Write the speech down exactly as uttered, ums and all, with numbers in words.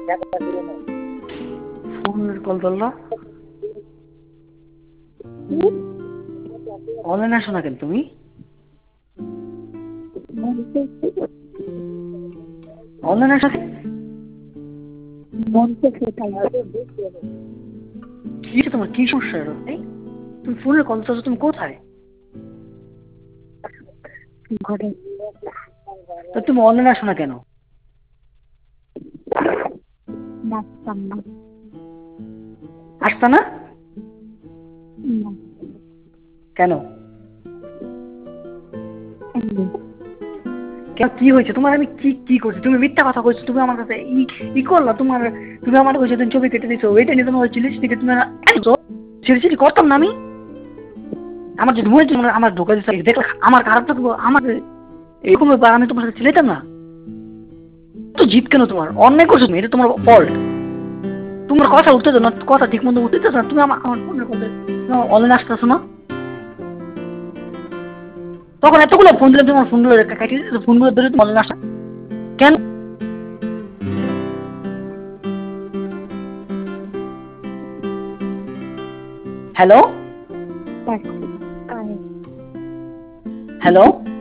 ফোনের কল ধরলো, অনলাইনে আসো না কেন তুমি? অনলাইনে আসো কি তোমার কি সমস্যা? তুমি ফোনের কল ধরছো, তুমি কোথায়? তা তুমি অনলাইনে আসো না কেন? আসতা না কেন? কি হয়েছে তোমার? আমি কি কি করছি? তুমি মিথ্যা কথা কইছো, তুমি আমার কাছে ই করলা। তোমার তুমি আমার কইছো তুমি ছবি কেটে দিছো, ওইটা নিয়ে তোমার চিলিস থেকে তুমি চিলি করতাম না আমি? আমার যদি মনে হচ্ছে আমার ঢোকা দিচ্ছে, দেখলে আমার খারাপ থাকবো? আমার এরকম ব্যাপার, আমি তোমার সাথে ছিলাম না তো। জিত কেন? তোমার অন্যায় করছো তুমি, এটা তোমার ফল্ট। তোমার কথা উঠতেছো না, কথা ঠিক মতো উঠতেছো না। তুমি আমার আমার ফোনের কথা অনলাইনে আসতেছো না, তখন এতগুলো ফোন দিলে তোমার ফোনগুলো কাটিয়ে দিতে, ফোনগুলো ধরে তুমি অনলাইনে আসা কেন? Hello hello